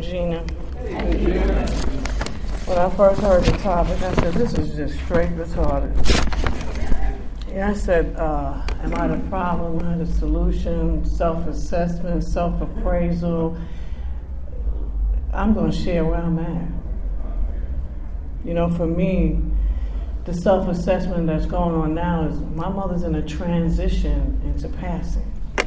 Regina. When I first heard the topic, I said, this is just straight retarded. And I said, am I the problem? Am I the solution? Self-assessment, self-appraisal. I'm going to share where I'm at. You know, for me, the self-assessment that's going on now is my mother's in a transition into passing.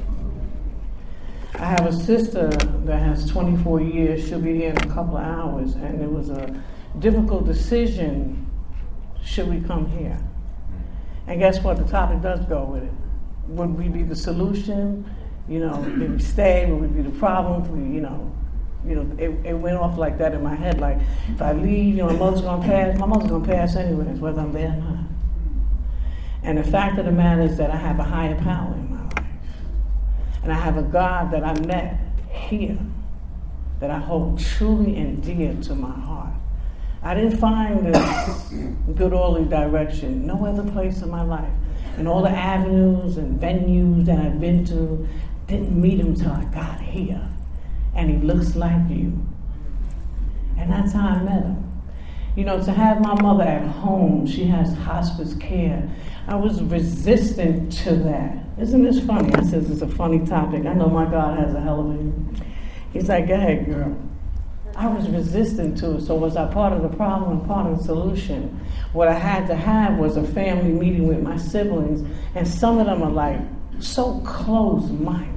I have a sister that has 24 years. She'll be here in a couple of hours. And it was a difficult decision, should we come here? And guess what? The topic does go with it. Would we be the solution? You know, did we stay? Would we be the problem? It went off like that in my head. Like, if I leave, my mother's going to pass. My mother's going to pass anyways, whether I'm there or not. And the fact of the matter is that I have a higher power in my life. And I have a God that I met here that I hold truly and dear to my heart. I didn't find this good orderly direction no other place in my life. And all the avenues and venues that I've been to didn't meet him till I got here. And he looks like you. And that's how I met him. To have my mother at home, she has hospice care. I was resistant to that. Isn't this funny? I said, it's a funny topic. I know my God has a hell of a... He's like, go ahead, girl. I was resistant to it. So was I part of the problem and part of the solution? What I had to have was a family meeting with my siblings. And some of them are like so close-minded.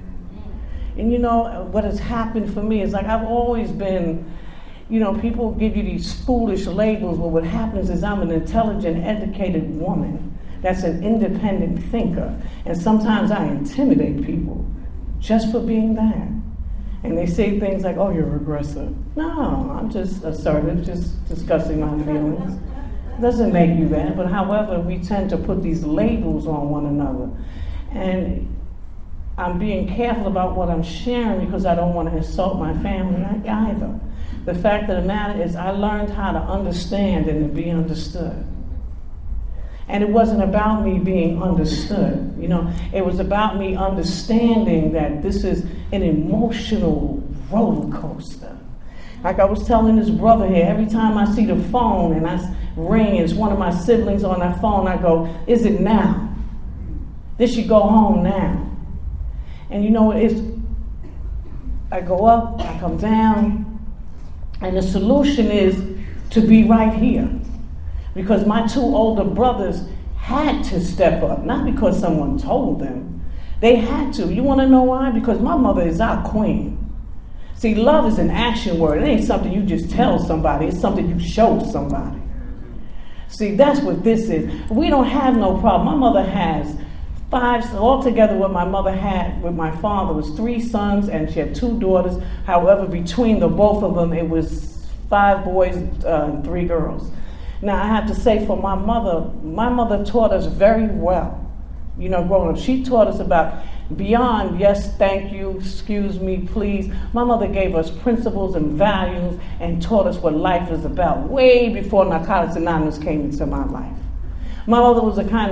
And what has happened for me is like I've always been... people give you these foolish labels, but what happens is I'm an intelligent, educated woman that's an independent thinker. And sometimes I intimidate people just for being that. And they say things like, oh, you're aggressive. No, I'm just assertive, just discussing my feelings. It doesn't make you that. But however, we tend to put these labels on one another. And I'm being careful about what I'm sharing because I don't want to insult my family either. The fact of the matter is I learned how to understand and to be understood. And it wasn't about me being understood. It was about me understanding that this is an emotional roller coaster. Like I was telling this brother here, every time I see the phone and I ring, it's one of my siblings on that phone, I go, is it now? This should go home now. And I go up, I come down, and the solution is to be right here. Because my two older brothers had to step up, not because someone told them. They had to. You want to know why? Because my mother is our queen. See, love is an action word. It ain't something you just tell somebody. It's something you show somebody. See, that's what this is. We don't have no problem. My mother has 5, altogether what my mother had with my father was 3 sons and she had 2 daughters. However, between the both of them, it was 5 boys and 3 girls. Now, I have to say for my mother taught us very well, growing up. She taught us about beyond, yes, thank you, excuse me, please. My mother gave us principles and values and taught us what life is about way before Narcotics Anonymous came into my life. My mother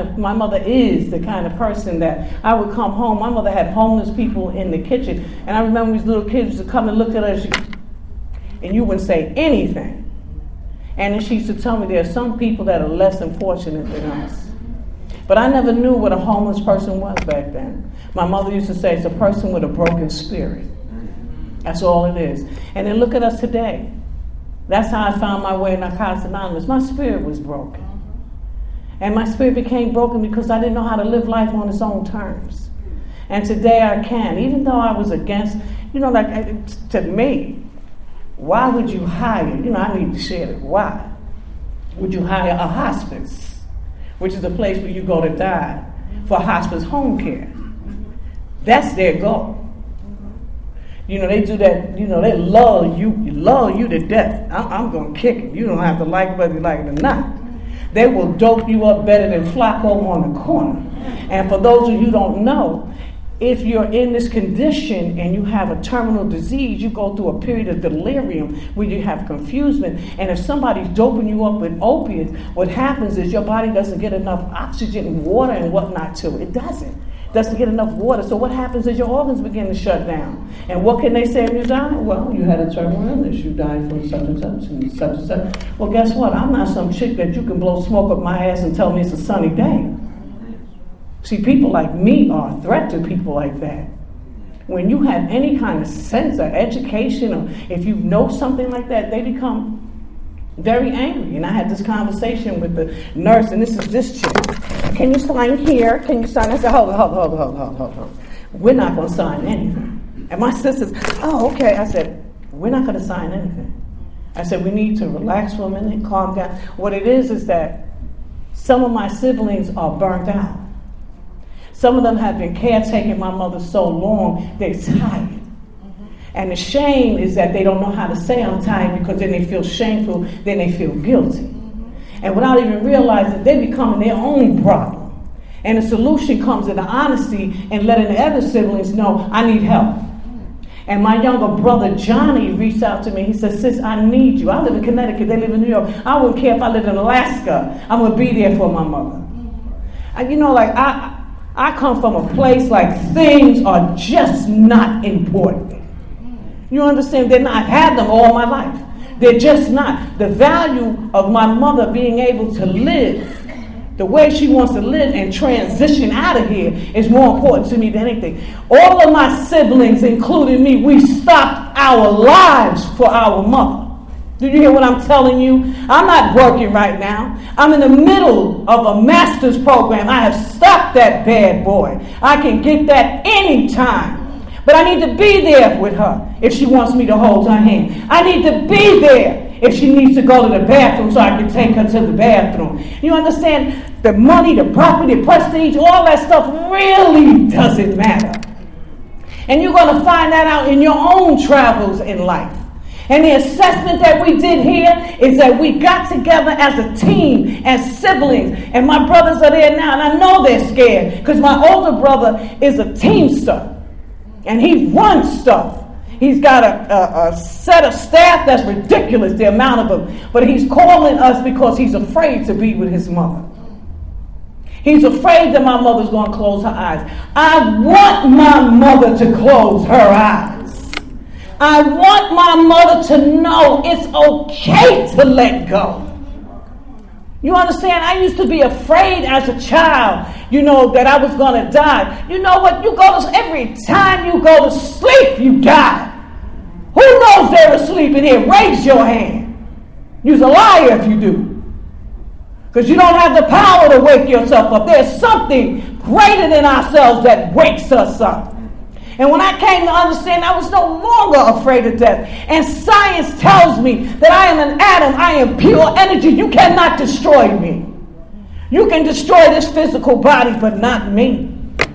is the kind of person that I would come home. My mother had homeless people in the kitchen. And I remember these little kids used to come and look at us and you wouldn't say anything. And then she used to tell me there are some people that are less unfortunate than us. But I never knew what a homeless person was back then. My mother used to say it's a person with a broken spirit. That's all it is. And then look at us today. That's how I found my way in Narcotics Anonymous. My spirit was broken. And my spirit became broken because I didn't know how to live life on its own terms. And today I can. Even though I was against, to me, why would you hire, I need to share it, why would you hire a hospice, which is a place where you go to die, for hospice home care? That's their goal. They do that, they lull you to death. I'm going to kick it. You don't have to like it whether you like it or not. They will dope you up better than Flacco on the corner. And for those of you who don't know, if you're in this condition and you have a terminal disease, you go through a period of delirium where you have confusion. And if somebody's doping you up with opiates, what happens is your body doesn't get enough oxygen and water and whatnot to it. It doesn't. doesn't get enough water. So what happens is your organs begin to shut down. And what can they say if you die? Well, you had a terminal illness. You died from such and such and such and such. Well, guess what? I'm not some chick that you can blow smoke up my ass and tell me it's a sunny day. See, people like me are a threat to people like that. When you have any kind of sense or education, or if you know something like that, they become very angry. And I had this conversation with the nurse, and this is this chick. Can you sign here? Can you sign? I said, hold on. We're not going to sign anything. And my sister's, oh, okay. I said, we're not going to sign anything. I said, we need to relax for a minute, calm down. What it is that some of my siblings are burnt out. Some of them have been caretaking my mother so long, they're tired. And the shame is that they don't know how to say I'm tired, because then they feel shameful, then they feel guilty. And without even realizing, they're becoming their own problem. And the solution comes in the honesty and letting the other siblings know, I need help. And my younger brother, Johnny, reached out to me. He said, sis, I need you. I live in Connecticut. They live in New York. I wouldn't care if I lived in Alaska. I'm going to be there for my mother. And I come from a place like things are just not important. You understand? I've had them all my life. They're just not. The value of my mother being able to live the way she wants to live and transition out of here is more important to me than anything. All of my siblings, including me, we stopped our lives for our mother. Do you hear what I'm telling you? I'm not working right now. I'm in the middle of a master's program. I have stopped that bad boy. I can get that anytime. But I need to be there with her if she wants me to hold her hand. I need to be there if she needs to go to the bathroom so I can take her to the bathroom. You understand? The money, the property, the prestige, all that stuff really doesn't matter. And you're going to find that out in your own travels in life. And the assessment that we did here is that we got together as a team, as siblings. And my brothers are there now, and I know they're scared because my older brother is a teamster. And he runs stuff. He's got a set of staff that's ridiculous, the amount of them. But he's calling us because he's afraid to be with his mother. He's afraid that my mother's going to close her eyes. I want my mother to close her eyes. I want my mother to know it's okay to let go. You understand? I used to be afraid as a child, that I was going to die. You know what? Every time you go to sleep, you die. Who knows they're asleep in here? Raise your hand. You're a liar if you do. Because you don't have the power to wake yourself up. There's something greater than ourselves that wakes us up. And when I came to understand, I was no longer afraid of death. And science tells me that I am an atom. I am pure energy. You cannot destroy me. You can destroy this physical body, but not me.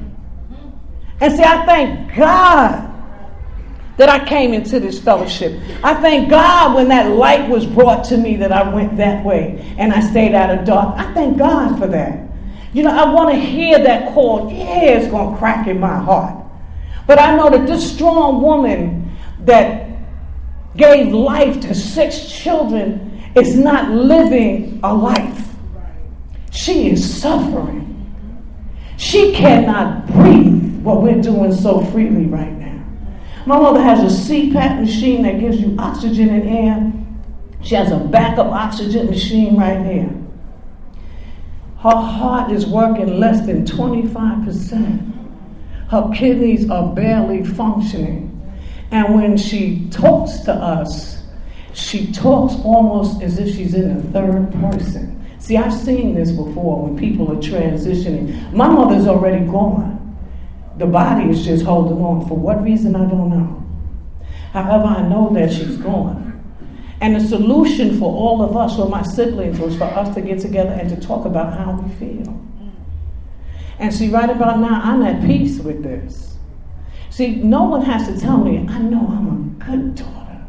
And see, I thank God that I came into this fellowship. I thank God when that light was brought to me that I went that way and I stayed out of dark. I thank God for that. I want to hear that call. Yeah, it's going to crack in my heart. But I know that this strong woman that gave life to 6 children is not living a life. She is suffering. She cannot breathe what we're doing so freely right now. My mother has a CPAP machine that gives you oxygen and air. She has a backup oxygen machine right there. Her heart is working less than 25%. Her kidneys are barely functioning. And when she talks to us, she talks almost as if she's in the third person. See, I've seen this before when people are transitioning. My mother's already gone. The body is just holding on. For what reason, I don't know. However, I know that she's gone. And the solution for all of us, for my siblings, was for us to get together and to talk about how we feel. And see, right about now, I'm at peace with this. See, no one has to tell me, I know I'm a good daughter.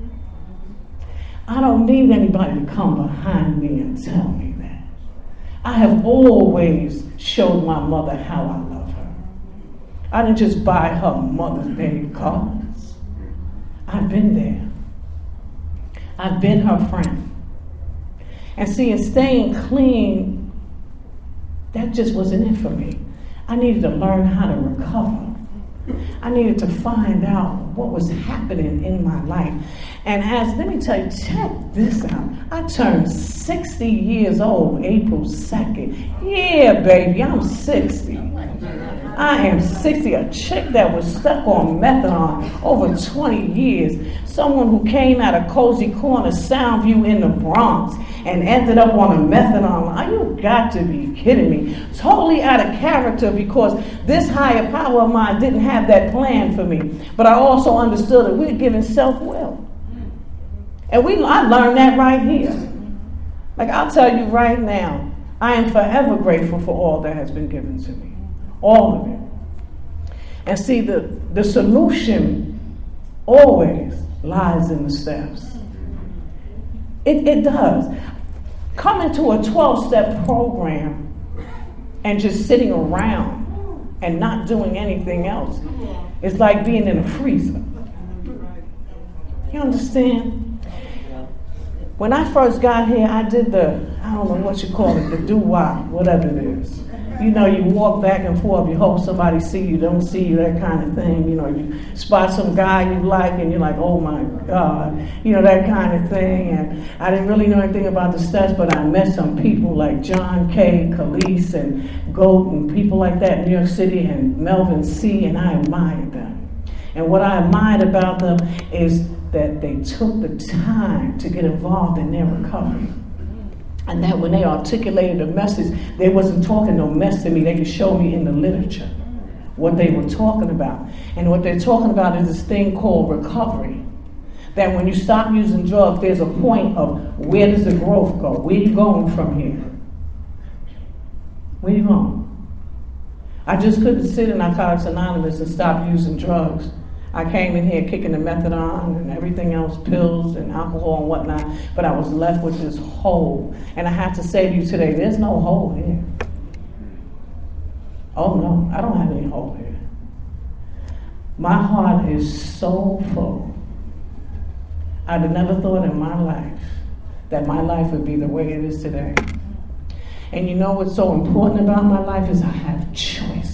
I don't need anybody to come behind me and tell me that. I have always showed my mother how I love her. I didn't just buy her Mother's Day cards. I've been there. I've been her friend. And see, and staying clean, that just wasn't it for me. I needed to learn how to recover. I needed to find out what was happening in my life. And let me tell you, check this out. I turned 60 years old April 2nd. Yeah, baby, I'm 60. I am 60, a chick that was stuck on methadone over 20 years. Someone who came out of Cozy Corner, Soundview in the Bronx and ended up on a methadone line. You got to be kidding me. Totally out of character because this higher power of mine didn't have that plan for me. But I also understood that we're given self-will. And I learned that right here. Like I'll tell you right now, I am forever grateful for all that has been given to me. All of it. And see, the solution always lies in the steps. It does. Coming to a 12-step program and just sitting around and not doing anything else is like being in a freezer. You understand? When I first got here, I did I don't know what you call it, the doo-wop, whatever it is. You know, you walk back and forth, you hope somebody see you, don't see you, that kind of thing. You know, you spot some guy you like and you're like, oh my God, you know, that kind of thing. And I didn't really know anything about the steps, but I met some people like John K., Khalees, and Goat, and people like that in New York City, and Melvin C., and I admired them. And what I admired about them is that they took the time to get involved in their recovery. And that when they articulated a message, they wasn't talking no mess to me. They could show me in the literature what they were talking about. And what they're talking about is this thing called recovery. That when you stop using drugs, there's a point of where does the growth go? Where are you going from here? Where are you going? I just couldn't sit in Narcotics Anonymous and stop using drugs. I came in here kicking the methadone and everything else, pills and alcohol and whatnot, but I was left with this hole. And I have to say to you today, there's no hole here. Oh no, I don't have any hole here. My heart is so full. I'd have never thought in my life that my life would be the way it is today. And you know what's so important about my life is I have choices.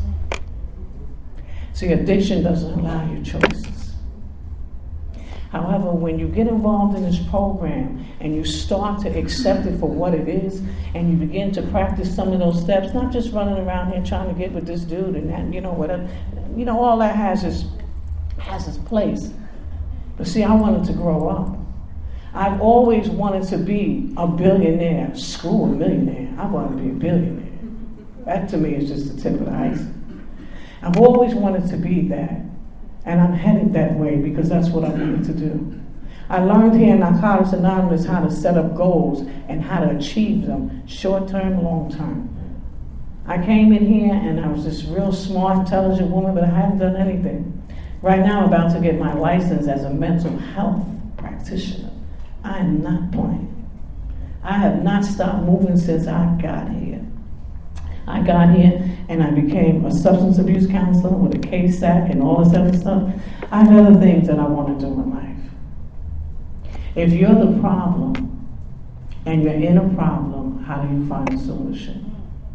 See, addiction doesn't allow you choices. However, when you get involved in this program and you start to accept it for what it is, and you begin to practice some of those steps, not just running around here trying to get with this dude and that, you know, whatever, you know, all that has its place. But see, I wanted to grow up. I've always wanted to be a billionaire. Screw a millionaire. I want to be a billionaire. That to me is just the tip of the iceberg. I've always wanted to be that, and I'm headed that way because that's what I wanted to do. I learned here in Narcotics Anonymous how to set up goals and how to achieve them, short-term, long-term. I came in here and I was this real smart, intelligent woman, but I hadn't done anything. Right now I'm about to get my license as a mental health practitioner. I am not playing. I have not stopped moving since I got here. I got here and I became a substance abuse counselor with a KSAC and all this other stuff. I have other things that I want to do in life. If you're the problem and you're in a problem, how do you find a solution?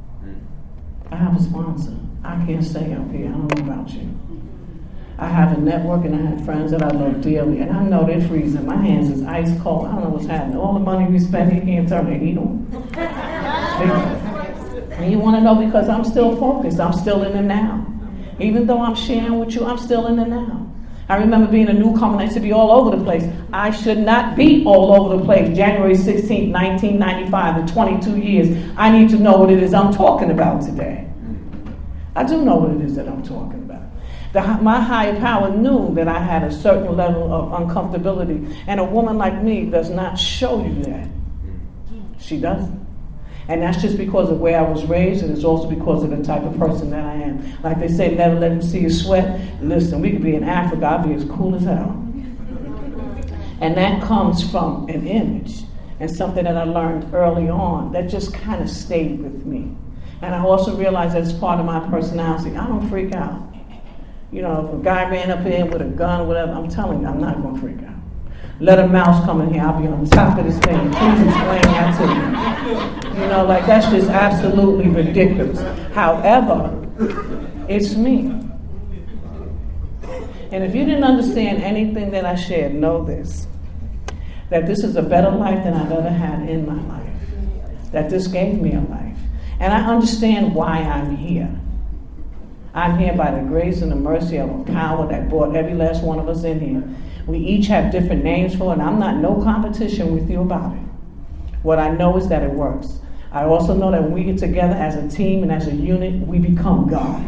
I have a sponsor. I can't stay up here. I don't know about you. I have a network and I have friends that I love dearly. And I know they're freezing. My hands is ice cold. I don't know what's happening. All the money we spend, you can't turn the heat on. And you want to know because I'm still focused. I'm still in the now. Even though I'm sharing with you, I'm still in the now. I remember being a newcomer and I used to be all over the place. I should not be all over the place. January 16th, 1995, in 22 years, I need to know what it is I'm talking about today. I do know what it is that I'm talking about. My higher power knew that I had a certain level of uncomfortability. And a woman like me does not show you that. She doesn't. And that's just because of where I was raised, and it's also because of the type of person that I am. Like they say, never let them see you sweat. Listen, we could be in Africa, I'll be as cool as hell. And that comes from an image and something that I learned early on that just kind of stayed with me. And I also realized that it's part of my personality. I don't freak out. You know, if a guy ran up in with a gun or whatever, I'm telling you, I'm not going to freak out. Let a mouse come in here, I'll be on top of this thing. Please explain that to me. You know, like that's just absolutely ridiculous. However, it's me. And if you didn't understand anything that I shared, know this. That this is a better life than I've ever had in my life. That this gave me a life. And I understand why I'm here. I'm here by the grace and the mercy of a power that brought every last one of us in here. We each have different names for it, and I'm not no competition with you about it. What I know is that it works. I also know that when we get together as a team and as a unit, we become God.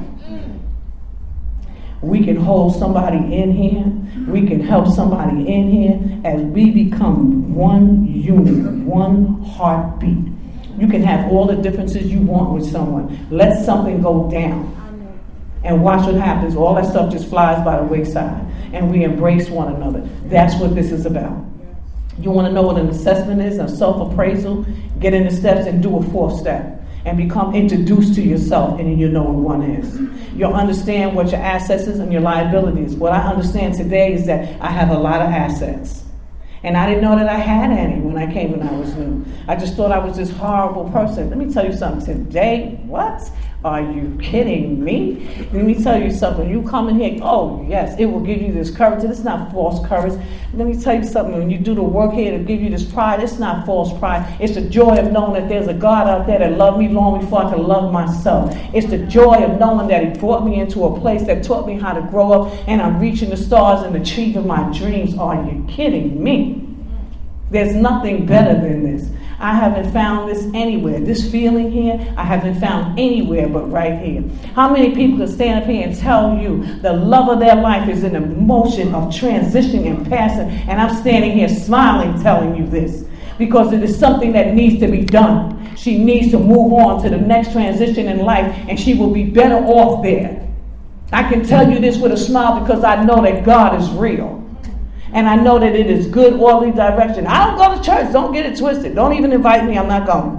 We can hold somebody in here. We can help somebody in here as we become one unit, one heartbeat. You can have all the differences you want with someone. Let something go down and watch what happens. All that stuff just flies by the wayside and we embrace one another. That's what this is about. You want to know what an assessment is, a self-appraisal? Get in the steps and do a fourth step. And become introduced to yourself, and then you know what one is. You'll understand what your assets is and your liabilities. What I understand today is that I have a lot of assets. And I didn't know that I had any when I came when I was new. I just thought I was this horrible person. Let me tell you something today. What? Are you kidding me? Let me tell you something. You come in here, oh yes, it will give you this courage. It's not false courage. Let me tell you something. When you do the work here, it'll give you this pride. It's not false pride. It's the joy of knowing that there's a God out there that loved me long before I could love myself. It's the joy of knowing that He brought me into a place that taught me how to grow up, and I'm reaching the stars and achieving my dreams. Are you kidding me? There's nothing better than this. I haven't found this anywhere. This feeling here, I haven't found anywhere but right here. How many people can stand up here and tell you the love of their life is in the motion of transitioning and passing, and I'm standing here smiling telling you this because it is something that needs to be done. She needs to move on to the next transition in life, and she will be better off there. I can tell you this with a smile because I know that God is real. And I know that it is good, orderly direction. I don't go to church. Don't get it twisted. Don't even invite me. I'm not going.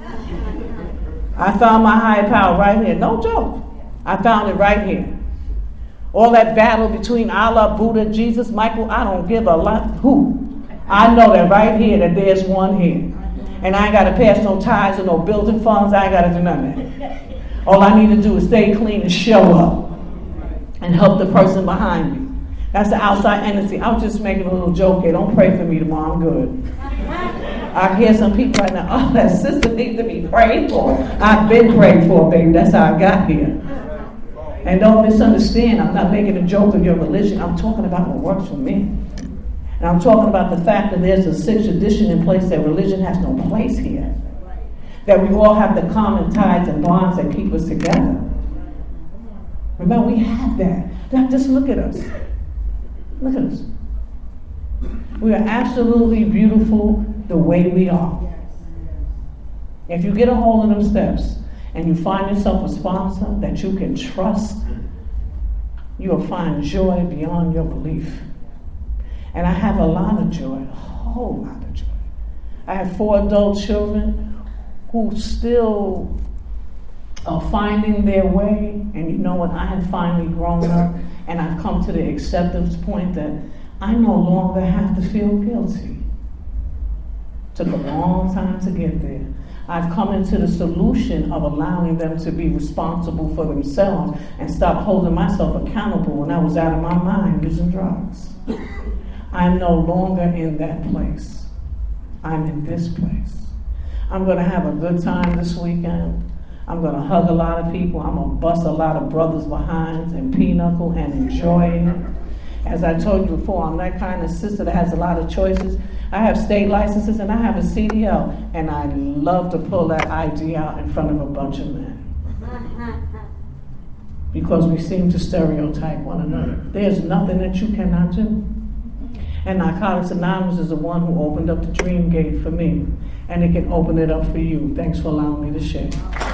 I found my higher power right here. No joke. I found it right here. All that battle between Allah, Buddha, Jesus, Michael, I don't give a lot who. I know that right here that there's one here. And I ain't got to pass no tithes or no building funds. I ain't got to do none of that. All I need to do is stay clean and show up and help the person behind me. That's the outside entity. I was just making a little joke here. Don't pray for me tomorrow. I'm good. I hear some people right now, oh, that sister needs to be prayed for. I've been prayed for, baby. That's how I got here. And don't misunderstand. I'm not making a joke of your religion. I'm talking about what works for me. And I'm talking about the fact that there's a sixth tradition in place that religion has no place here. That we all have the common ties and bonds that keep us together. Remember, we have that. Now, just look at us. Look at us. We are absolutely beautiful the way we are. If you get a hold of them steps and you find yourself a sponsor that you can trust, you'll find joy beyond your belief. And I have a lot of joy, a whole lot of joy. I have 4 adult children who still are finding their way. And you know what? I have finally grown up. And I've come to the acceptance point that I no longer have to feel guilty. Took a long time to get there. I've come into the solution of allowing them to be responsible for themselves and stop holding myself accountable when I was out of my mind using drugs. I'm no longer in that place. I'm in this place. I'm going to have a good time this weekend. I'm going to hug a lot of people. I'm going to bust a lot of brothers behind and pinochle and enjoy it. As I told you before, I'm that kind of sister that has a lot of choices. I have state licenses and I have a CDL, and I love to pull that ID out in front of a bunch of men. Because we seem to stereotype one another. There's nothing that you cannot do. And Narcotics Anonymous is the one who opened up the dream gate for me. And it can open it up for you. Thanks for allowing me to share.